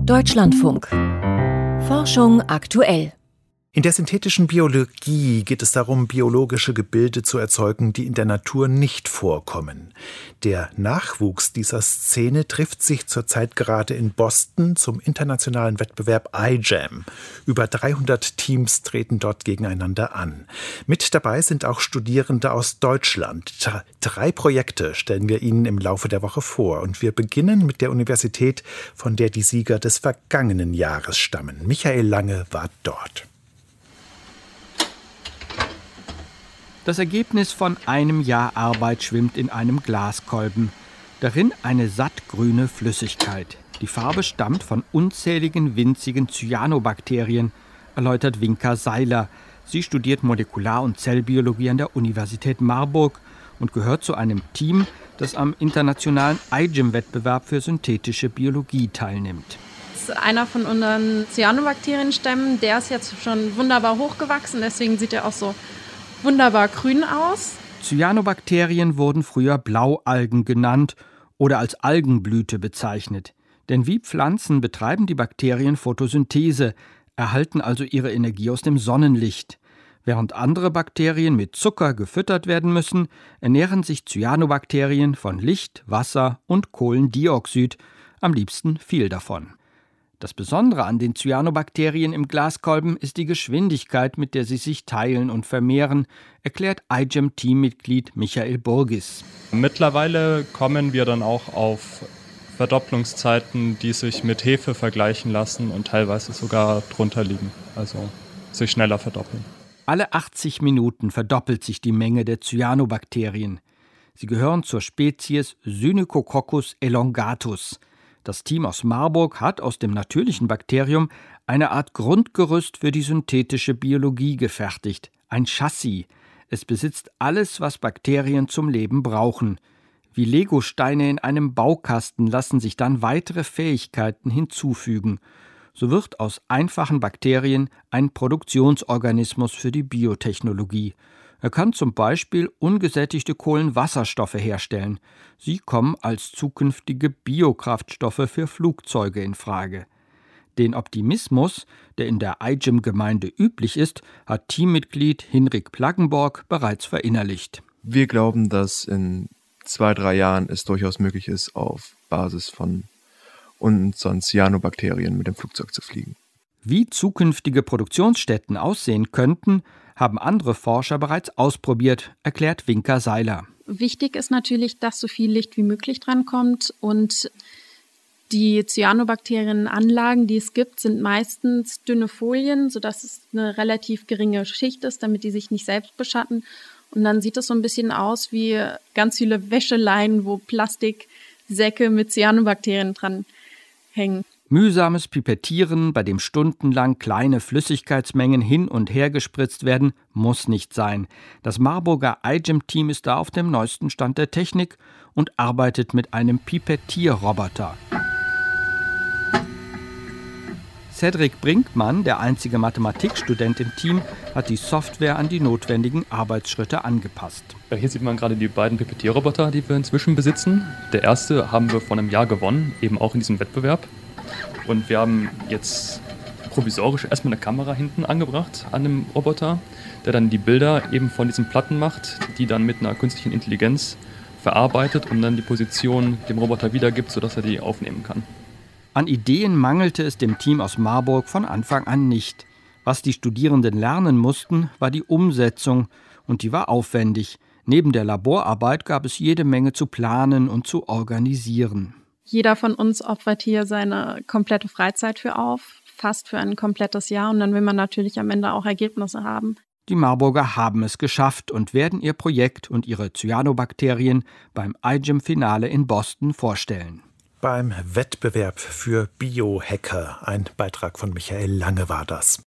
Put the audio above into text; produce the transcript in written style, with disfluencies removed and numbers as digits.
Deutschlandfunk. Forschung aktuell. In der synthetischen Biologie geht es darum, biologische Gebilde zu erzeugen, die in der Natur nicht vorkommen. Der Nachwuchs dieser Szene trifft sich zurzeit gerade in Boston zum internationalen Wettbewerb iGEM. Über 300 Teams treten dort gegeneinander an. Mit dabei sind auch Studierende aus Deutschland. 3 Projekte stellen wir Ihnen im Laufe der Woche vor. Und wir beginnen mit der Universität, von der die Sieger des vergangenen Jahres stammen. Michael Lange war dort. Das Ergebnis von einem Jahr Arbeit schwimmt in einem Glaskolben. Darin eine sattgrüne Flüssigkeit. Die Farbe stammt von unzähligen winzigen Cyanobakterien, erläutert Winka Seiler. Sie studiert Molekular- und Zellbiologie an der Universität Marburg und gehört zu einem Team, das am internationalen iGEM-Wettbewerb für synthetische Biologie teilnimmt. Das ist einer von unseren Cyanobakterienstämmen. Der ist jetzt schon wunderbar hochgewachsen, deswegen sieht er auch so wunderbar grün aus. Cyanobakterien wurden früher Blaualgen genannt oder als Algenblüte bezeichnet. Denn wie Pflanzen betreiben die Bakterien Photosynthese, erhalten also ihre Energie aus dem Sonnenlicht. Während andere Bakterien mit Zucker gefüttert werden müssen, ernähren sich Cyanobakterien von Licht, Wasser und Kohlendioxid, am liebsten viel davon. Das Besondere an den Cyanobakterien im Glaskolben ist die Geschwindigkeit, mit der sie sich teilen und vermehren, erklärt iGEM-Teammitglied Michael Burgis. Mittlerweile kommen wir dann auch auf Verdopplungszeiten, die sich mit Hefe vergleichen lassen und teilweise sogar drunter liegen, also sich schneller verdoppeln. Alle 80 Minuten verdoppelt sich die Menge der Cyanobakterien. Sie gehören zur Spezies Synechococcus elongatus. Das Team aus Marburg hat aus dem natürlichen Bakterium eine Art Grundgerüst für die synthetische Biologie gefertigt, ein Chassis. Es besitzt alles, was Bakterien zum Leben brauchen. Wie Legosteine in einem Baukasten lassen sich dann weitere Fähigkeiten hinzufügen. So wird aus einfachen Bakterien ein Produktionsorganismus für die Biotechnologie. Er kann zum Beispiel ungesättigte Kohlenwasserstoffe herstellen. Sie kommen als zukünftige Biokraftstoffe für Flugzeuge in Frage. Den Optimismus, der in der iGEM-Gemeinde üblich ist, hat Teammitglied Hinrik Plaggenborg bereits verinnerlicht. Wir glauben, dass in 2-3 Jahren es durchaus möglich ist, auf Basis von unseren Cyanobakterien mit dem Flugzeug zu fliegen. Wie zukünftige Produktionsstätten aussehen könnten, haben andere Forscher bereits ausprobiert, erklärt Winka Seiler. Wichtig ist natürlich, dass so viel Licht wie möglich drankommt und die Cyanobakterienanlagen, die es gibt, sind meistens dünne Folien, sodass es eine relativ geringe Schicht ist, damit die sich nicht selbst beschatten. Und dann sieht es so ein bisschen aus wie ganz viele Wäscheleinen, wo Plastiksäcke mit Cyanobakterien dran hängen. Mühsames Pipettieren, bei dem stundenlang kleine Flüssigkeitsmengen hin und her gespritzt werden, muss nicht sein. Das Marburger iGEM-Team ist da auf dem neuesten Stand der Technik und arbeitet mit einem Pipettierroboter. Cedric Brinkmann, der einzige Mathematikstudent im Team, hat die Software an die notwendigen Arbeitsschritte angepasst. Hier sieht man gerade die beiden Pipettierroboter, die wir inzwischen besitzen. Der erste haben wir vor einem Jahr gewonnen, eben auch in diesem Wettbewerb. Und wir haben jetzt provisorisch erstmal eine Kamera hinten angebracht an dem Roboter, der dann die Bilder eben von diesen Platten macht, die dann mit einer künstlichen Intelligenz verarbeitet und dann die Position dem Roboter wiedergibt, sodass er die aufnehmen kann. An Ideen mangelte es dem Team aus Marburg von Anfang an nicht. Was die Studierenden lernen mussten, war die Umsetzung und die war aufwendig. Neben der Laborarbeit gab es jede Menge zu planen und zu organisieren. Jeder von uns opfert hier seine komplette Freizeit für auf, fast für ein komplettes Jahr. Und dann will man natürlich am Ende auch Ergebnisse haben. Die Marburger haben es geschafft und werden ihr Projekt und ihre Cyanobakterien beim iGEM-Finale in Boston vorstellen. Beim Wettbewerb für Biohacker, ein Beitrag von Michael Lange war das.